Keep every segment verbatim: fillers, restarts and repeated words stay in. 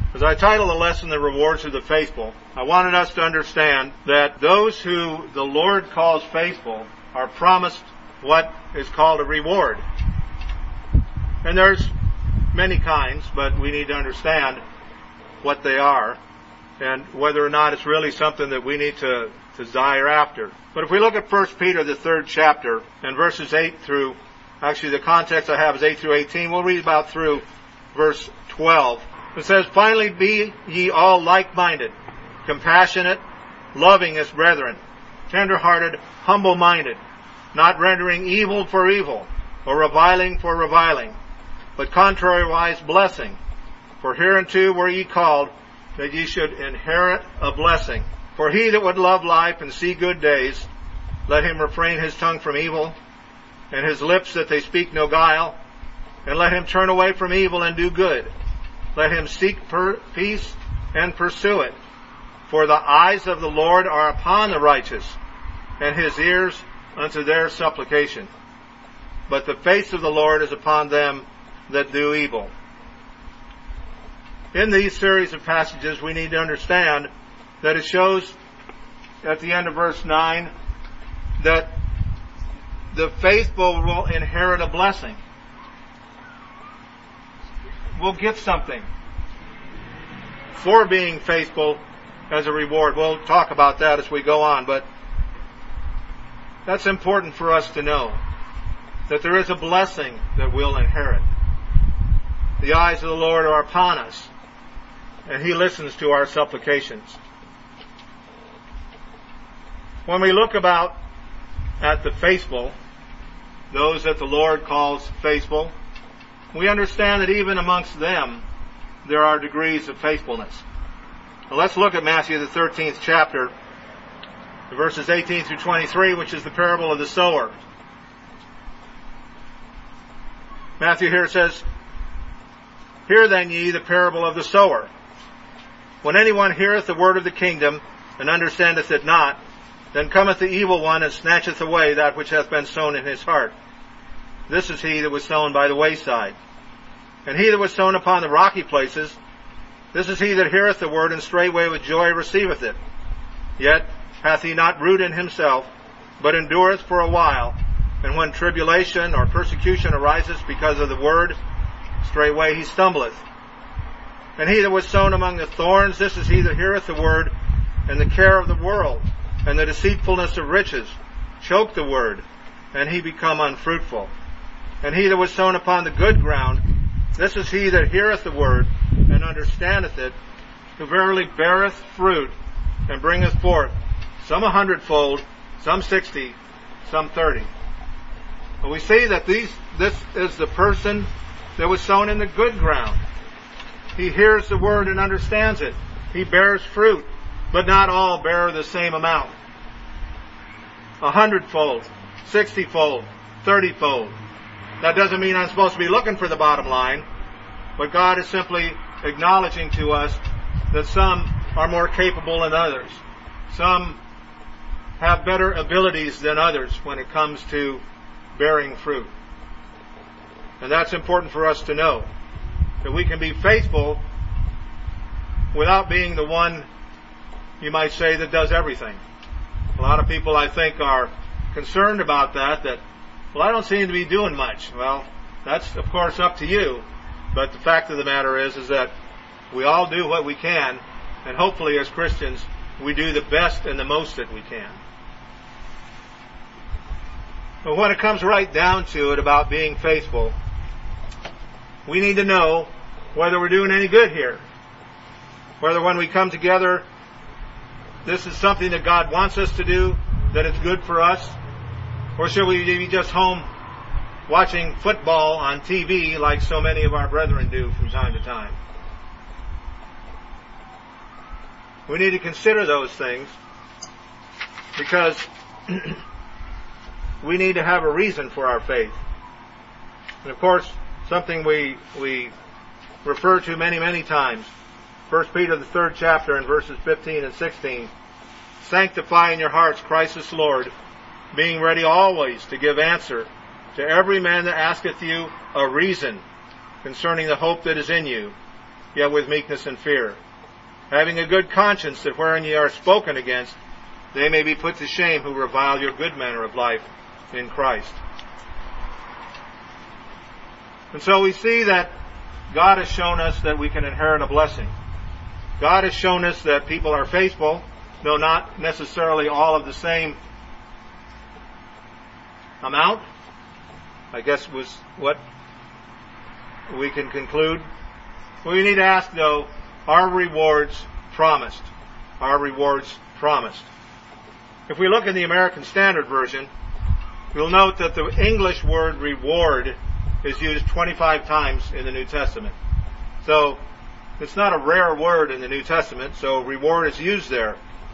As I title the lesson, The Rewards of the Faithful, I wanted us to understand that those who the Lord calls faithful are promised what is called a reward. And there's many kinds, but we need to understand what they are and whether or not it's really something that we need to desire after. But if we look at First Peter, the third chapter, and verses eight through, actually the context I have is eight through eighteen, we'll read about through verse twelve. It says, "Finally be ye all like-minded, compassionate, loving as brethren, tender-hearted, humble-minded, not rendering evil for evil, or reviling for reviling, but contrariwise blessing. For hereunto were ye called, that ye should inherit a blessing. For he that would love life and see good days, let him refrain his tongue from evil, and his lips that they speak no guile, and let him turn away from evil and do good. Let him seek per- peace and pursue it. For the eyes of the Lord are upon the righteous, and his ears unto their supplication. But the face of the Lord is upon them that do evil." In these series of passages, we need to understand that it shows at the end of verse nine that the faithful will inherit a blessing. We'll get something for being faithful as a reward. We'll talk about that as we go on, but that's important for us to know, that there is a blessing that we'll inherit. The eyes of the Lord are upon us, and He listens to our supplications. When we look about at the faithful, those that the Lord calls faithful, we understand that even amongst them, there are degrees of faithfulness. Now let's look at Matthew, the thirteenth chapter, verses eighteen through twenty-three, which is the parable of the sower. Matthew here says, "Hear then ye the parable of the sower. When anyone heareth the word of the kingdom, and understandeth it not, then cometh the evil one, and snatcheth away that which hath been sown in his heart. This is he that was sown by the wayside. And he that was sown upon the rocky places, this is he that heareth the word, and straightway with joy receiveth it. Yet hath he not root in himself, but endureth for a while. And when tribulation or persecution arises because of the word, straightway he stumbleth. And he that was sown among the thorns, this is he that heareth the word, and the care of the world, and the deceitfulness of riches, choke the word, and he become unfruitful. And he that was sown upon the good ground, this is he that heareth the word, and understandeth it, who verily beareth fruit, and bringeth forth some a hundredfold, some sixty, some thirty." But we see that these, this is the person that was sown in the good ground. He hears the word and understands it. He bears fruit, but not all bear the same amount. A hundredfold, sixtyfold, thirtyfold. That doesn't mean I'm supposed to be looking for the bottom line, but God is simply acknowledging to us that some are more capable than others. Some have better abilities than others when it comes to bearing fruit. And that's important for us to know, that we can be faithful without being the one, you might say, that does everything. A lot of people, I think, are concerned about that, that, well, I don't seem to be doing much. Well, that's, of course, up to you. But the fact of the matter is, is that we all do what we can, and hopefully as Christians, we do the best and the most that we can. But when it comes right down to it about being faithful, we need to know whether we're doing any good here. Whether when we come together, this is something that God wants us to do, that it's good for us, or should we be just home watching football on T V like so many of our brethren do from time to time? We need to consider those things, because we need to have a reason for our faith. And of course, something we we refer to many, many times. First Peter, the third chapter, in verses fifteen and sixteen. "Sanctify in your hearts Christ as Lord, being ready always to give answer to every man that asketh you a reason concerning the hope that is in you, yet with meekness and fear, having a good conscience, that wherein ye are spoken against, they may be put to shame who revile your good manner of life in Christ. And so we see that God has shown us that we can inherit a blessing. God has shown us that people are faithful, though not necessarily all of the same amount, I guess was what we can conclude. We need to ask, though, are rewards promised? Are rewards promised? If we look in the American Standard Version, we'll note that the English word reward is used twenty-five times in the New Testament. So, it's not a rare word in the New Testament, so reward is used there.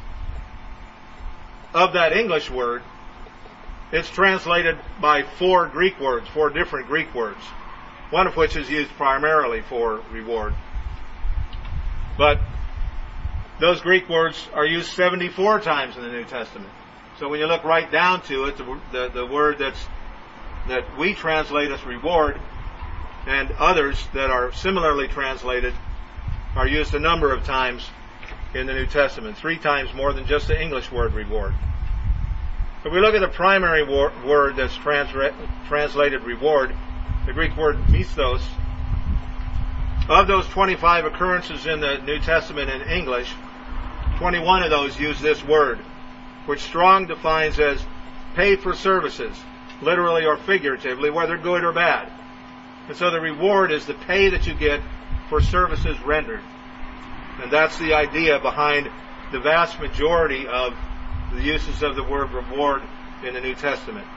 Of that English word, it's translated by four Greek words, four different Greek words, one of which is used primarily for reward. But those Greek words are used seventy-four times in the New Testament. So when you look right down to it, the, the, the word that's that we translate as reward and others that are similarly translated are used a number of times in the New Testament, three times more than just the English word reward. If we look at the primary wor- word that's trans- translated reward, the Greek word misthos, of those twenty-five occurrences in the New Testament in English, twenty-one of those use this word, which Strong defines as pay for services, literally or figuratively, whether good or bad. And so the reward is the pay that you get for services rendered. And that's the idea behind the vast majority of the uses of the word reward in the New Testament.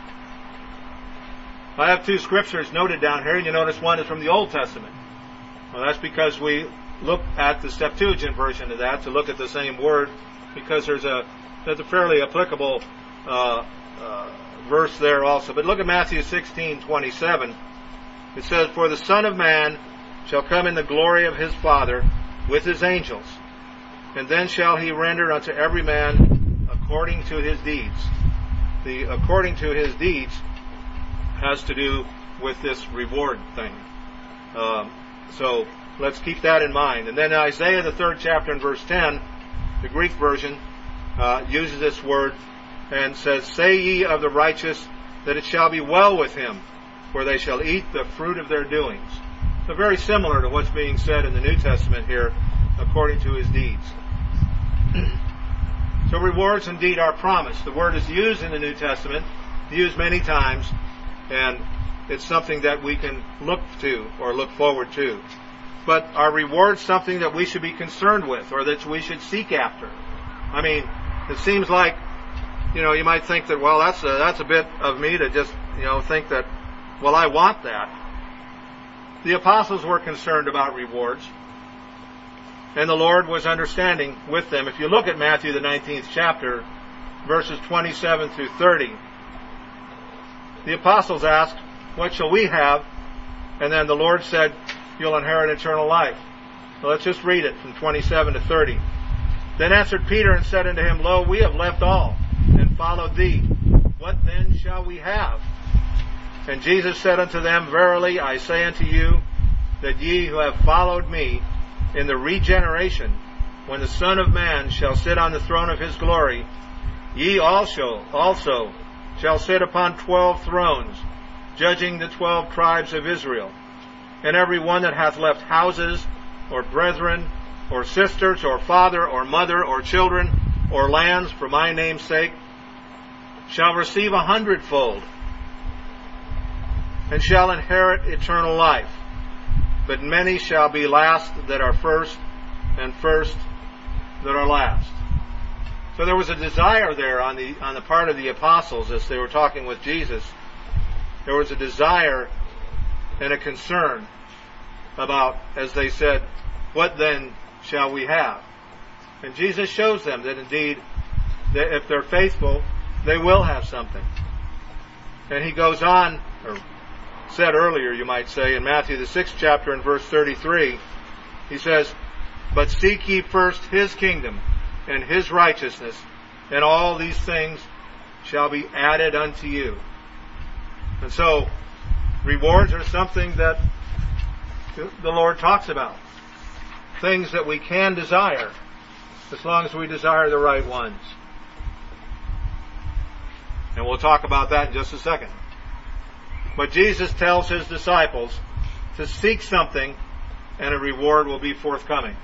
I have two scriptures noted down here, and you notice one is from the Old Testament. Well, that's because we look at the Septuagint version of that to look at the same word, because there's a there's a fairly applicable uh, uh, verse there also. But look at Matthew sixteen twenty-seven. It says, "For the Son of Man shall come in the glory of his Father with his angels, and then shall he render unto every man according to his deeds." The according to his deeds has to do with this reward thing. Um, so let's keep that in mind. And then Isaiah, the third chapter and verse ten, the Greek version, uh, uses this word and says, "Say ye of the righteous that it shall be well with him, for they shall eat the fruit of their doings." So very similar to what's being said in the New Testament here, according to his deeds. So rewards indeed are promised. The word is used in the New Testament, used many times, and it's something that we can look to or look forward to. But are rewards something that we should be concerned with or that we should seek after? I mean, it seems like, you know, you might think that, well, that's a, that's a bit of me to just, you know, think that, well, I want that. The apostles were concerned about rewards, and the Lord was understanding with them. If you look at Matthew, the nineteenth chapter, verses twenty-seven through thirty, the apostles asked, "What shall we have?" And then the Lord said, "You'll inherit eternal life." So let's just read it from twenty-seven to thirty. "Then answered Peter and said unto him, Lo, we have left all, and followed thee. What then shall we have? And Jesus said unto them, Verily I say unto you, that ye who have followed me in the regeneration, when the Son of Man shall sit on the throne of his glory, ye also, also shall sit upon twelve thrones, judging the twelve tribes of Israel. And every one that hath left houses, or brethren, or sisters, or father, or mother, or children, or lands, for my name's sake, shall receive a hundredfold, and shall inherit eternal life. But many shall be last that are first, and first that are last." So there was a desire there on the on the part of the apostles as they were talking with Jesus. There was a desire and a concern about, as they said, what then shall we have? And Jesus shows them that indeed, that if they're faithful, they will have something. And he goes on, or said earlier, you might say, in Matthew the sixth chapter and verse thirty-three, he says, "But seek ye first his kingdom and his righteousness, and all these things shall be added unto you." And so, rewards are something that the Lord talks about. things that we can desire, as long as we desire the right ones. And we'll talk about that in just a second. But Jesus tells his disciples to seek something and a reward will be forthcoming.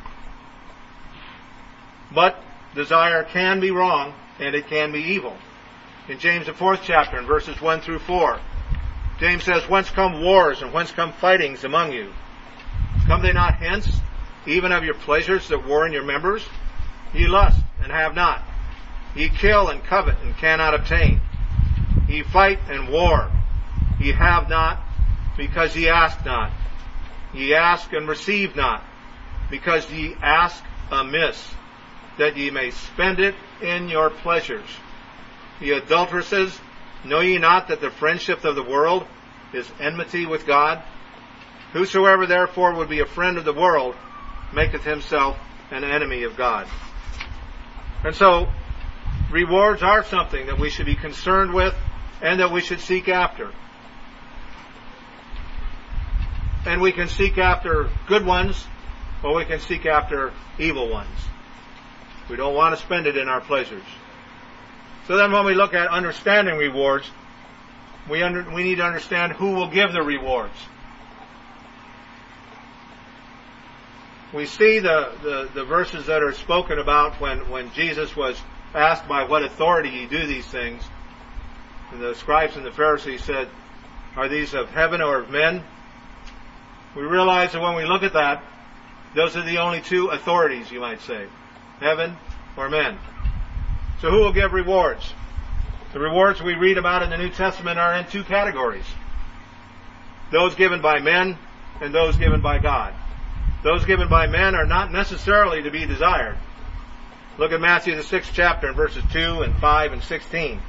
But desire can be wrong and it can be evil. In James, the fourth chapter, in verses one through four, James says, "Whence come wars and whence come fightings among you? Come they not hence, even of your pleasures that war in your members? Ye lust and have not. Ye kill and covet and cannot obtain. Ye fight and war. Ye have not, because ye ask not. Ye ask and receive not, because ye ask amiss, that ye may spend it in your pleasures. Ye adulteresses, know ye not that the friendship of the world is enmity with God? Whosoever therefore would be a friend of the world maketh himself an enemy of God." And so, rewards are something that we should be concerned with and that we should seek after. And we can seek after good ones, or we can seek after evil ones. We don't want to spend it in our pleasures. So then when we look at understanding rewards, we, under, we need to understand who will give the rewards. We see the, the, the verses that are spoken about when, when Jesus was asked by what authority he do these things. And the scribes and the Pharisees said, "Are these of heaven or of men?" We realize that when we look at that, those are the only two authorities, you might say. Heaven or men. So who will give rewards? The rewards we read about in the New Testament are in two categories. Those given by men and those given by God. Those given by men are not necessarily to be desired. Look at Matthew the sixth chapter in verses two and five and sixteen.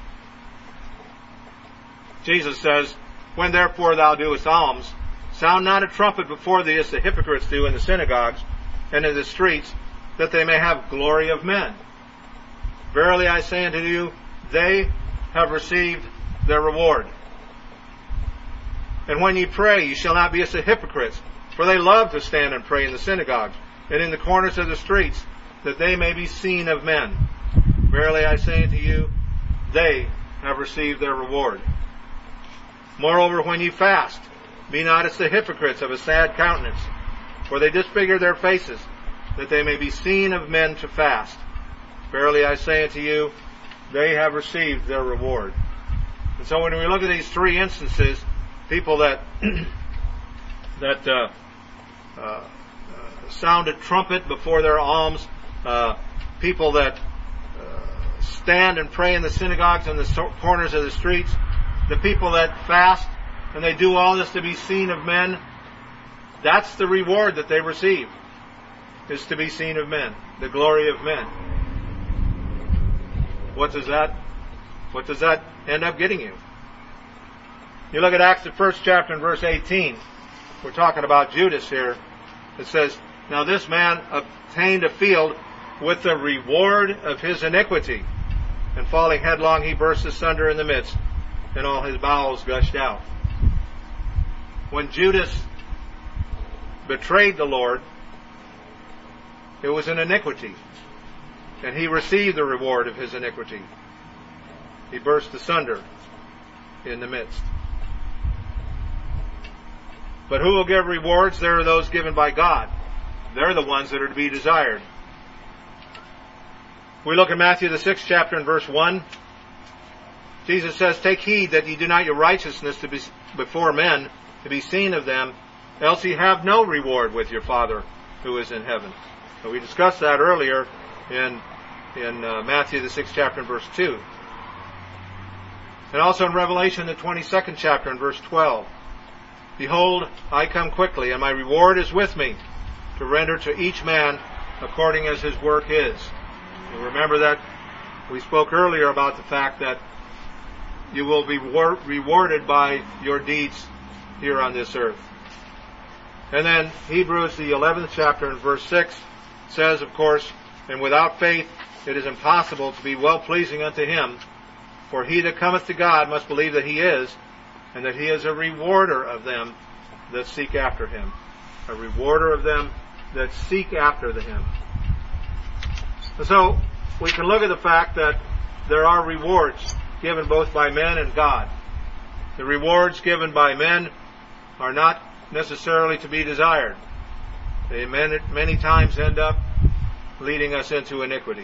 Jesus says, "When therefore thou doest alms, sound not a trumpet before thee as the hypocrites do in the synagogues and in the streets, that they may have glory of men. Verily I say unto you, they have received their reward. And when ye pray, ye shall not be as the hypocrites, for they love to stand and pray in the synagogues and in the corners of the streets, that they may be seen of men. Verily I say unto you, they have received their reward. Moreover, when ye fast, be not as the hypocrites of a sad countenance, for they disfigure their faces, that they may be seen of men to fast. Verily I say unto you, they have received their reward." And so when we look at these three instances, people that that uh, uh, sounded trumpet before their alms, uh, people that uh, stand and pray in the synagogues and the corners of the streets, the people that fast and they do all this to be seen of men, that's the reward that they receive, is to be seen of men, the glory of men. What does that, what does that end up getting you? You look at Acts the first chapter and verse eighteen. We're talking about Judas here. It says, "Now this man obtained a field with the reward of his iniquity, and falling headlong he burst asunder in the midst, and all his bowels gushed out." When Judas betrayed the Lord, it was an iniquity, and he received the reward of his iniquity. He burst asunder in the midst. But who will give rewards? There are those given by God. They're the ones that are to be desired. We look at Matthew the sixth chapter and verse one. Jesus says, "Take heed that ye do not your righteousness to be before men, to be seen of them, else ye have no reward with your Father who is in heaven." So we discussed that earlier in in uh, Matthew the sixth chapter and verse two. And also in Revelation the twenty-second chapter and verse twelve. "Behold, I come quickly, and my reward is with me, to render to each man according as his work is." You remember that we spoke earlier about the fact that you will be rewarded by your deeds here on this earth. And then Hebrews the eleventh chapter and verse six says, of course, "And without faith it is impossible to be well-pleasing unto him, for he that cometh to God must believe that he is, and that he is a rewarder of them that seek after him." A rewarder of them that seek after the him. And so we can look at the fact that there are rewards given both by men and God. The rewards given by men are not necessarily to be desired. They many, many times end up leading us into iniquity.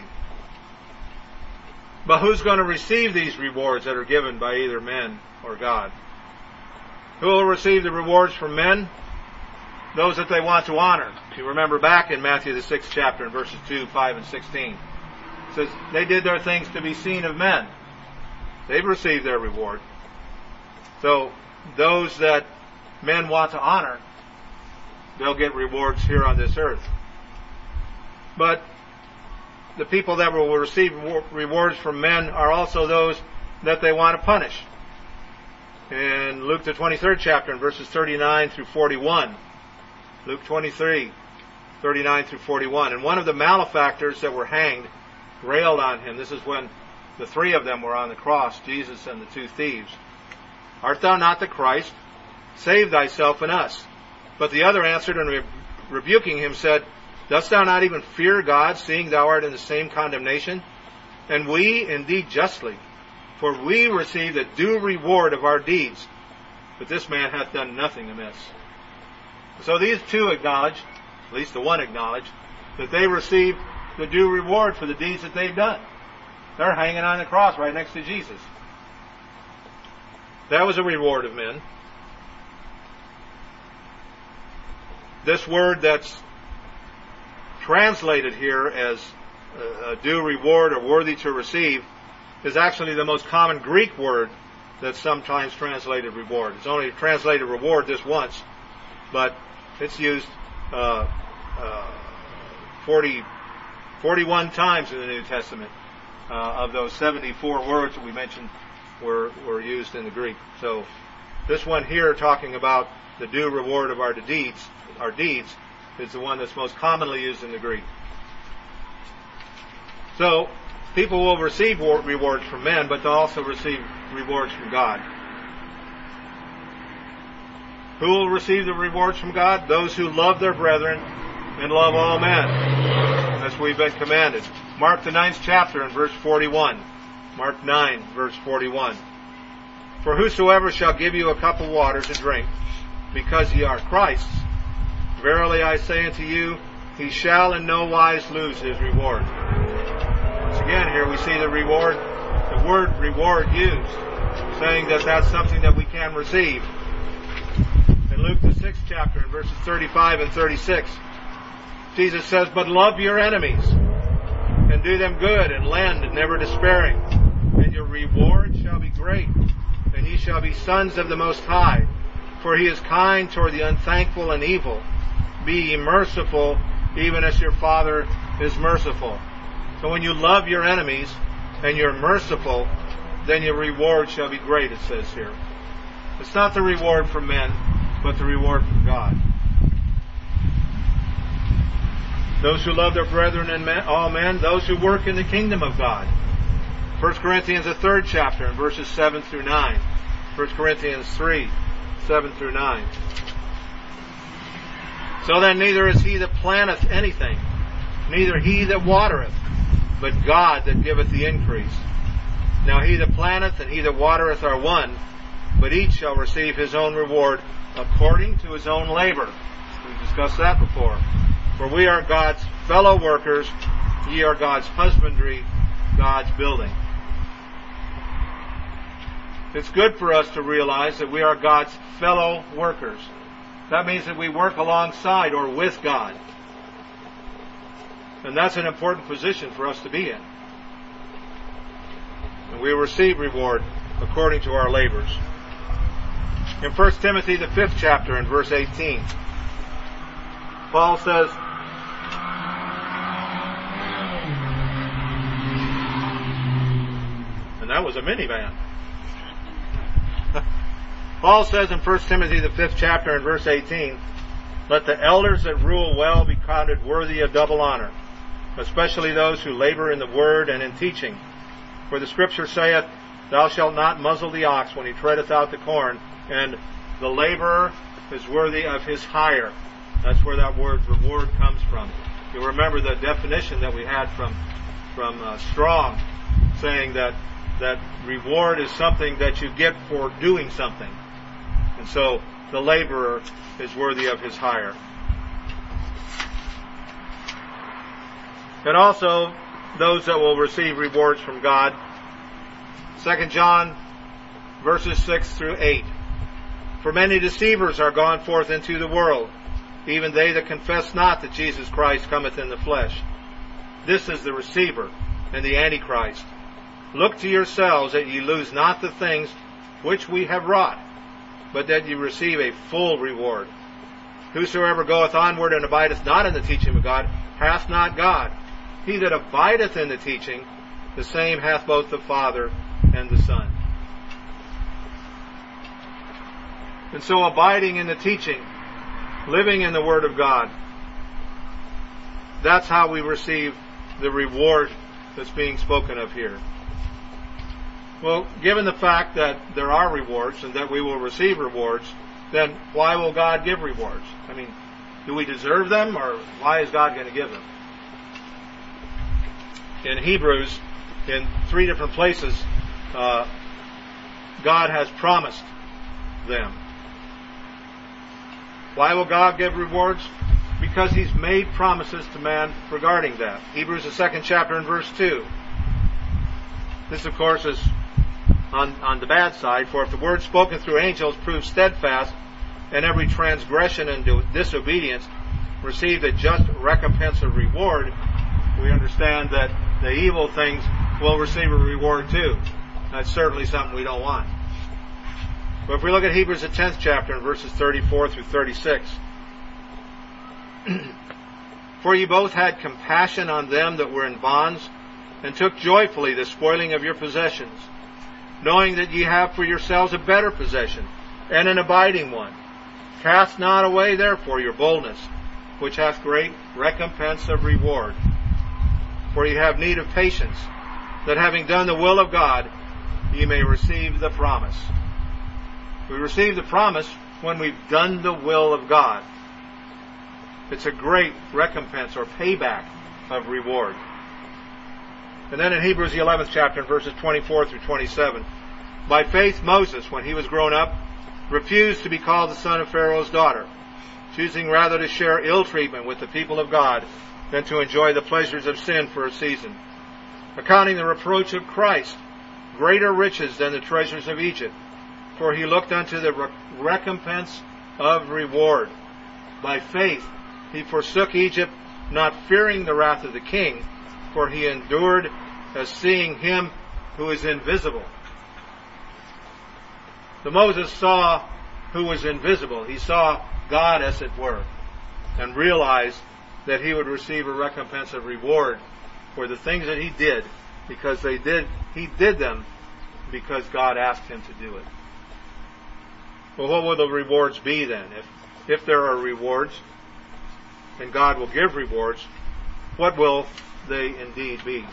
But who's going to receive these rewards that are given by either men or God? Who will receive the rewards from men? Those that they want to honor. If you remember back in Matthew the sixth chapter in verses two, five, and sixteen. It says, they did their things to be seen of men. They've received their reward. So, those that men want to honor, they'll get rewards here on this earth. But the people that will receive rewards from men are also those that they want to punish. In Luke the twenty-third chapter, in verses thirty-nine through forty-one, Luke twenty-three, thirty-nine through forty-one, and one of the malefactors that were hanged railed on him. This is when the three of them were on the cross, Jesus and the two thieves. Art thou not the Christ? Save thyself and us. But the other answered and re- rebuking him said, Dost thou not even fear God, seeing thou art in the same condemnation? And we indeed justly, for we receive the due reward of our deeds. But this man hath done nothing amiss. So these two acknowledge, at least the one acknowledged, that they received the due reward for the deeds that they've done. They're hanging on the cross right next to Jesus. That was a reward of men. This word that's translated here as a due reward or worthy to receive is actually the most common Greek word that's sometimes translated reward. It's only translated reward this once, but it's used uh, uh, forty, forty-one times in the New Testament. Uh, of those seventy-four words that we mentioned were, were used in the Greek. So this one here talking about the due reward of our deeds, our deeds, is the one that's most commonly used in the Greek. So people will receive rewards from men, but they'll also receive rewards from God. Who will receive the rewards from God? Those who love their brethren and love all men, as we've been commanded. Mark the ninth chapter and verse forty-one. Mark nine, verse forty-one. For whosoever shall give you a cup of water to drink, because ye are Christ's, verily I say unto you, he shall in no wise lose his reward. Once again, here we see the reward, the word reward used, saying that that's something that we can receive. In Luke the sixth chapter, in verses thirty-five and thirty-six, Jesus says, But love your enemies, and do them good, and lend, and never despairing. And your reward shall be great, and ye shall be sons of the Most High. For he is kind toward the unthankful and evil. Be ye merciful, even as your Father is merciful. So when you love your enemies, and you're merciful, then your reward shall be great, it says here. It's not the reward from men, but the reward from God. Those who love their brethren and men, all men, those who work in the kingdom of God. First Corinthians, the third chapter, and verses seven through nine. First Corinthians three, seven through nine. So then neither is he that planteth anything, neither he that watereth, but God that giveth the increase. Now he that planteth and he that watereth are one, but each shall receive his own reward according to his own labor. We've discussed that before. For we are God's fellow workers, ye are God's husbandry, God's building. It's good for us to realize that we are God's fellow workers. That means that we work alongside or with God. And that's an important position for us to be in. And we receive reward according to our labors. In First Timothy, the fifth chapter, in verse eighteen, Paul says, and that was a minivan. Paul says in First Timothy, the fifth chapter, in verse eighteen, Let the elders that rule well be counted worthy of double honor, especially those who labor in the word and in teaching. For the Scripture saith, Thou shalt not muzzle the ox when he treadeth out the corn, and the laborer is worthy of his hire. That's where that word reward comes from. You'll remember the definition that we had from from uh, Strong, saying that that reward is something that you get for doing something. And so the laborer is worthy of his hire. And also those that will receive rewards from God. Second John verses six through eight. For many deceivers are gone forth into the world, even they that confess not that Jesus Christ cometh in the flesh. This is the receiver and the Antichrist. Look to yourselves that ye lose not the things which we have wrought, but that ye receive a full reward. Whosoever goeth onward and abideth not in the teaching of God hath not God. He that abideth in the teaching, the same hath both the Father and the Son. And so abiding in the teaching, living in the Word of God, that's how we receive the reward that's being spoken of here. Well, given the fact that there are rewards and that we will receive rewards, then why will God give rewards? I mean, do we deserve them, or why is God going to give them? In Hebrews, in three different places, uh, God has promised them. Why will God give rewards? Because He's made promises to man regarding that. Hebrews, the second chapter and verse two. This, of course, is on, on the bad side. For if the word spoken through angels proved steadfast, and every transgression and disobedience received a just recompense of reward, we understand that the evil things will receive a reward too. That's certainly something we don't want. But if we look at Hebrews, the tenth chapter, and verses thirty-four through thirty-six. For ye both had compassion on them that were in bonds, and took joyfully the spoiling of your possessions, knowing that ye have for yourselves a better possession, and an abiding one. Cast not away therefore your boldness, which hath great recompense of reward. For ye have need of patience, that having done the will of God, ye may receive the promise. We receive the promise when we've done the will of God. It's a great recompense or payback of reward. And then in Hebrews, the eleventh chapter, verses twenty-four through twenty-seven, by faith Moses, when he was grown up, refused to be called the son of Pharaoh's daughter, choosing rather to share ill treatment with the people of God than to enjoy the pleasures of sin for a season, accounting the reproach of Christ greater riches than the treasures of Egypt, for he looked unto the recompense of reward. By faith he forsook Egypt, not fearing the wrath of the king, for he endured as seeing him who is invisible. So Moses saw who was invisible. He saw God, as it were, and realized that he would receive a recompense of reward for the things that he did, because they did he did them because God asked him to do it. Well, what will the rewards be then? If if there are rewards, and God will give rewards, what will they indeed be?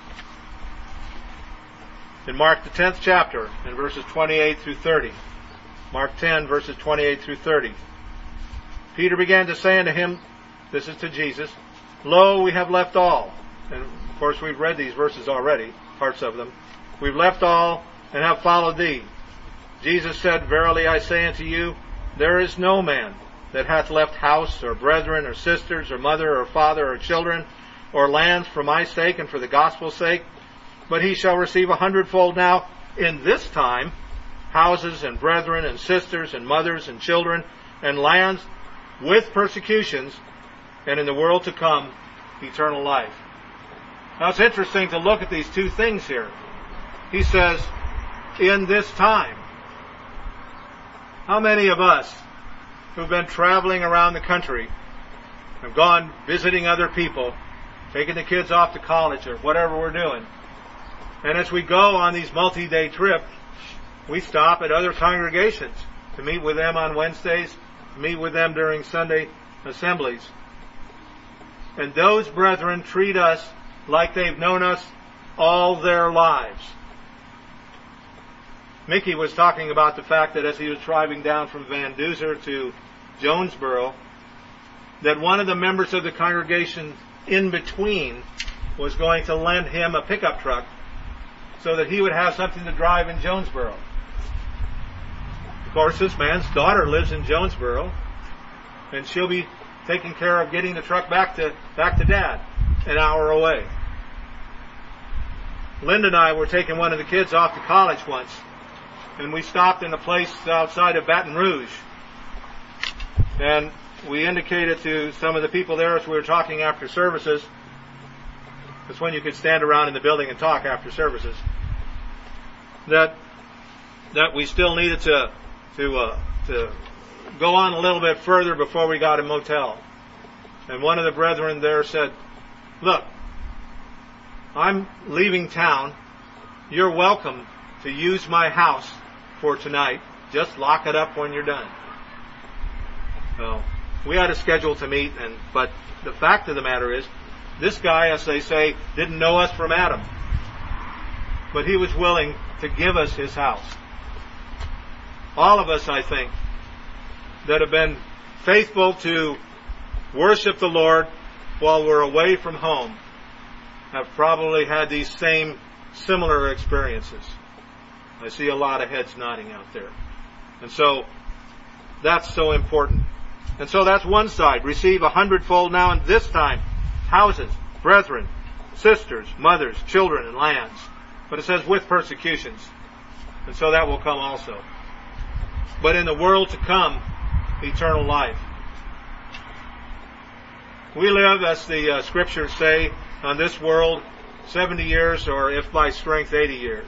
In Mark the tenth chapter, in verses twenty-eight through thirty, Mark ten, verses twenty-eight through thirty, Peter began to say unto him, this is to Jesus, Lo, we have left all. And of course we've read these verses already, parts of them. We've left all and have followed thee. Jesus said, Verily I say unto you, there is no man that hath left house, or brethren, or sisters, or mother, or father, or children, or lands for my sake and for the gospel's sake, but he shall receive a hundredfold now in this time, houses and brethren and sisters and mothers and children and lands with persecutions, and in the world to come, eternal life. Now it's interesting to look at these two things here. He says, in this time. How many of us who've been traveling around the country, have gone visiting other people, taking the kids off to college or whatever we're doing, and as we go on these multi-day trips, we stop at other congregations to meet with them on Wednesdays, to meet with them during Sunday assemblies. And those brethren treat us like they've known us all their lives. Mickey was talking about the fact that as he was driving down from Van Duzer to Jonesboro, that one of the members of the congregation in between was going to lend him a pickup truck so that he would have something to drive in Jonesboro. Of course, this man's daughter lives in Jonesboro, and she'll be taking care of getting the truck back to back to Dad, an hour away. Linda and I were taking one of the kids off to college once, and we stopped in a place outside of Baton Rouge. And we indicated to some of the people there as we were talking after services, that's when you could stand around in the building and talk after services, that that we still needed to to uh, to go on a little bit further before we got a motel. And one of the brethren there said, "Look, I'm leaving town. You're welcome to use my house for tonight. Just lock it up when you're done." Well, we had a schedule to meet, and but the fact of the matter is, this guy, as they say, didn't know us from Adam. But he was willing to give us his house. All of us, I think, that have been faithful to worship the Lord while we're away from home have probably had these same similar experiences. I see a lot of heads nodding out there. And so, that's so important. And so that's one side. Receive a hundredfold now, and this time, houses, brethren, sisters, mothers, children, and lands. But it says with persecutions. And so that will come also. But in the world to come, eternal life. We live, as the uh, scriptures say, on this world seventy years, or if by strength, eighty years.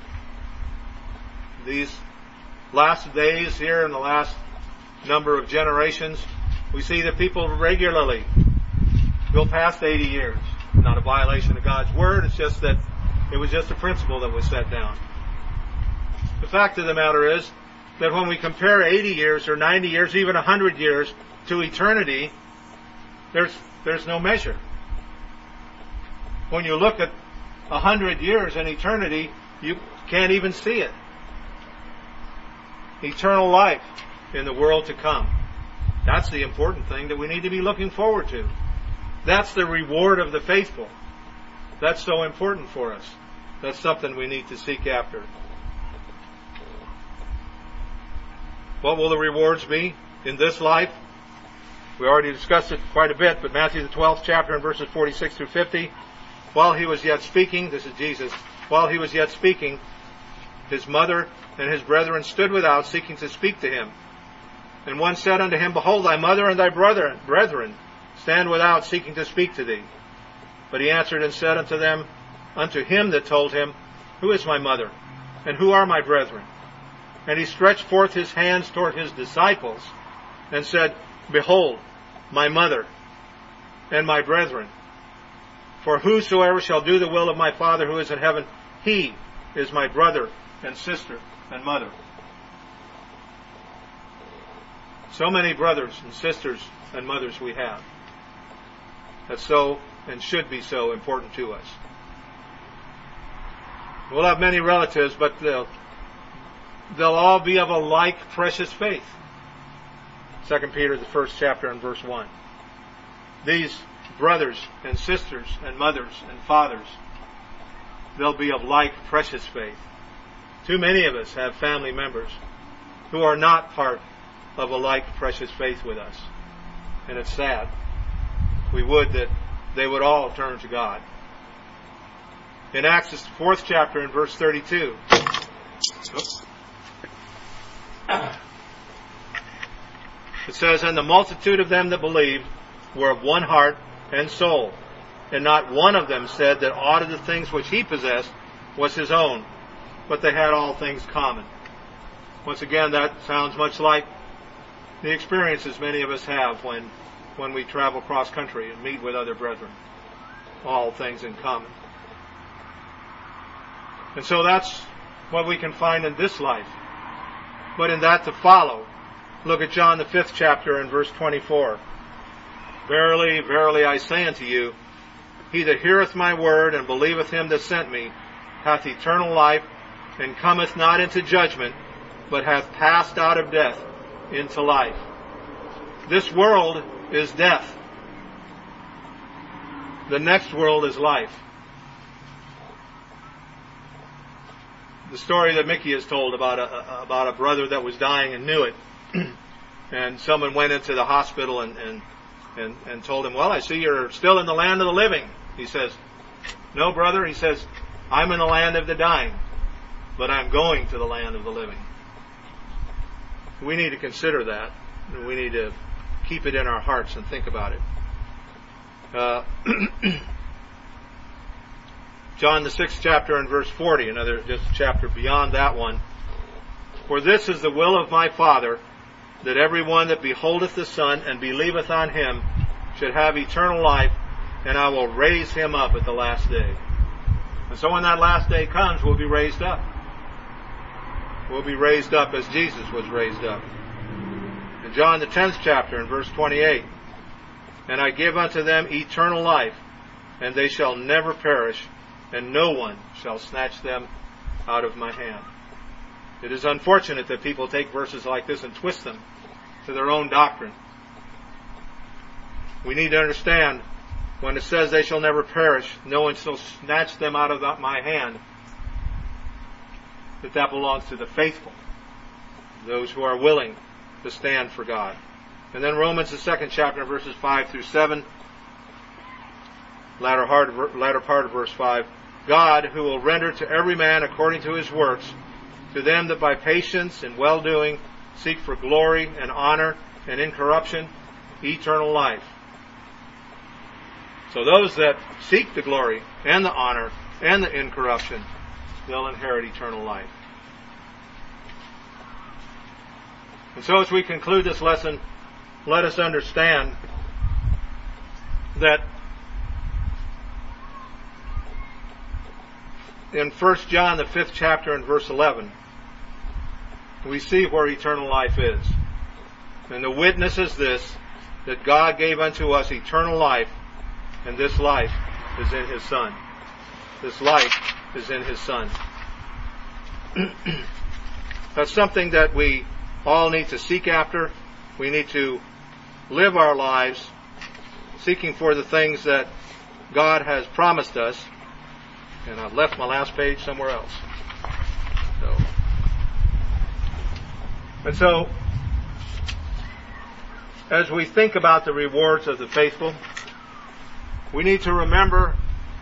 These last days here in the last number of generations, we see that people regularly go past eighty years. Not a violation of God's Word, it's just that it was just a principle that was set down. The fact of the matter is that when we compare eighty years or ninety years, even one hundred years to eternity, there's there's no measure. When you look at one hundred years in eternity, you can't even see it. Eternal life in the world to come. That's the important thing that we need to be looking forward to. That's the reward of the faithful. That's so important for us. That's something we need to seek after. What will the rewards be in this life? We already discussed it quite a bit, but Matthew the twelfth chapter and verses forty-six through fifty. While he was yet speaking, this is Jesus, while he was yet speaking, his mother and his brethren stood without, seeking to speak to him. And one said unto him, Behold, thy mother and thy brother, brethren stand without, seeking to speak to thee. But he answered and said unto them, unto him that told him, Who is my mother, and who are my brethren? And he stretched forth his hands toward his disciples, and said, Behold, my mother, and my brethren. For whosoever shall do the will of my Father who is in heaven, he is my brother and sister and mother. So many brothers and sisters and mothers we have. That's so and should be so important to us. We'll have many relatives, but they'll, they'll all be of a like precious faith. Second Peter, the first chapter and verse one. These brothers and sisters and mothers and fathers, they'll be of like precious faith. Too many of us have family members who are not part of a like precious faith with us. And it's sad. We would that they would all turn to God. In Acts, the fourth chapter and verse thirty-two. Oops. It says, And the multitude of them that believed were of one heart and soul. And not one of them said that aught of the things which he possessed was his own, but they had all things common. Once again, that sounds much like the experiences many of us have when, when we travel cross country and meet with other brethren. All things in common. And so that's what we can find in this life. But in that to follow, look at John the fifth chapter and verse twenty-four. Verily, verily, I say unto you, he that heareth my word and believeth him that sent me hath eternal life, and cometh not into judgment, but hath passed out of death into life. This world is death. The next world is life. The story that Mickey has told about a, about a brother that was dying and knew it. And someone went into the hospital and, and, and, and told him, well, I see you're still in the land of the living. He says, no, brother. He says, I'm in the land of the dying, but I'm going to the land of the living. We need to consider that. And we need to keep it in our hearts and think about it. Uh, John the sixth chapter and verse forty, another just chapter beyond that one. For this is the will of my Father, that every one that beholdeth the Son and believeth on him should have eternal life, and I will raise him up at the last day. And so when that last day comes, we'll be raised up. We'll be raised up as Jesus was raised up. In John the tenth chapter and verse twenty-eight, and I give unto them eternal life, and they shall never perish, and no one shall snatch them out of my hand. It is unfortunate that people take verses like this and twist them to their own doctrine. We need to understand, when it says they shall never perish, no one shall snatch them out of my hand, that that belongs to the faithful, those who are willing to stand for God. And then Romans, the second chapter, verses five through seven, latter part, latter part of verse five, God, who will render to every man according to his works, to them that by patience and well-doing seek for glory and honor and incorruption, eternal life. So those that seek the glory and the honor and the incorruption, they'll inherit eternal life. And so as we conclude this lesson, let us understand that in First John, the fifth chapter and verse eleven, we see where eternal life is. And the witness is this, that God gave unto us eternal life, and this life is in His Son. This life is in His Son. That's something that we all need to seek after. We need to live our lives seeking for the things that God has promised us. And I've left my last page somewhere else. So, and so, as we think about the rewards of the faithful, we need to remember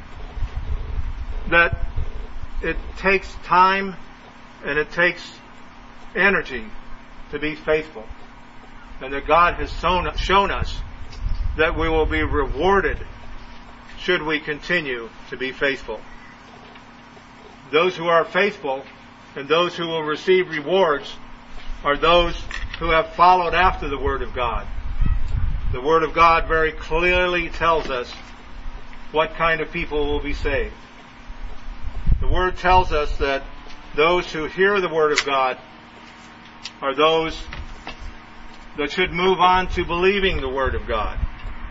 that it takes time and it takes energy to be faithful. And that God has shown, shown us that we will be rewarded should we continue to be faithful. Those who are faithful and those who will receive rewards are those who have followed after the Word of God. The Word of God very clearly tells us what kind of people will be saved. The Word tells us that those who hear the Word of God are those that should move on to believing the Word of God.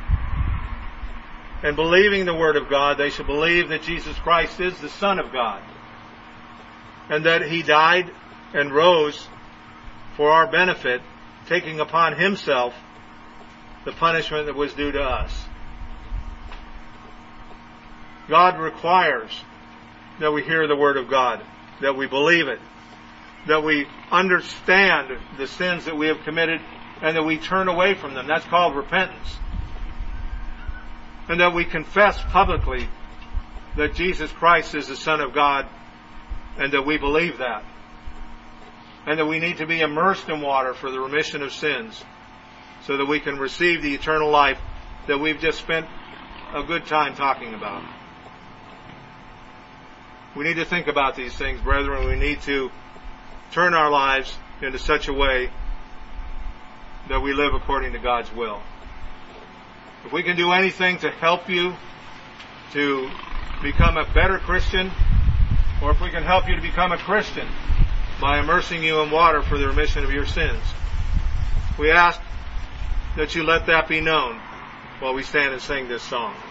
And believing the Word of God, they should believe that Jesus Christ is the Son of God, and that He died and rose for our benefit, taking upon Himself the punishment that was due to us. God requires that we hear the Word of God, that we believe it, that we understand the sins that we have committed, and that we turn away from them. That's called repentance. And that we confess publicly that Jesus Christ is the Son of God, and that we believe that. And that we need to be immersed in water for the remission of sins, so that we can receive the eternal life that we've just spent a good time talking about. We need to think about these things, brethren. We need to turn our lives into such a way that we live according to God's will. If we can do anything to help you to become a better Christian, or if we can help you to become a Christian by immersing you in water for the remission of your sins, we ask that you let that be known while we stand and sing this song.